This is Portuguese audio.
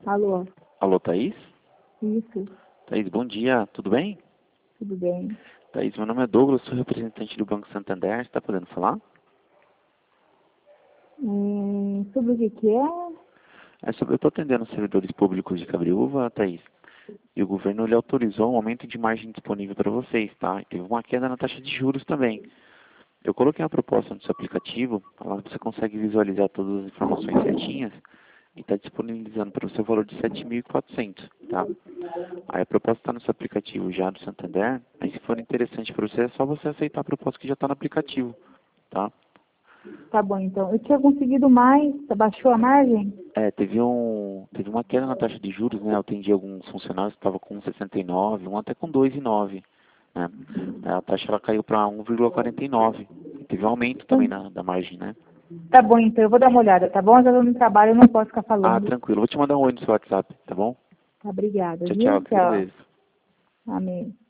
Alô, Alô, Thaís? isso, Thaís, bom dia, tudo bem? tudo bem? Thaís, meu nome é Douglas, sou representante do Banco Santander, você está podendo falar? Sobre o que é? Eu estou atendendo os servidores públicos de Cabreúva, Thaís, e o governo ele autorizou um aumento de margem disponível para vocês, tá? E teve uma queda na taxa de juros também. Eu coloquei uma proposta no seu aplicativo, lá você consegue visualizar todas as informações certinhas e está disponibilizando para o seu valor de 7.400, tá? Aí a proposta está no seu aplicativo já do Santander, aí se for interessante para você, é só você aceitar a proposta que já está no aplicativo, tá? Tá bom, então. Eu tinha conseguido mais, baixou a margem? Teve uma queda na taxa de juros, né? Eu atendi alguns funcionários que estavam com 1,69, um até com 2,9, né? A taxa ela caiu para 1,49. Teve um aumento também da margem, né? Tá bom, então. Eu vou dar uma olhada, tá bom? Eu já tô no trabalho, eu não posso ficar Ah, falando. tranquilo. Vou te mandar um oi no seu WhatsApp, tá bom? Tá, obrigada, Tchau, viu? tchau. Que Tchau. agradeço. Amém.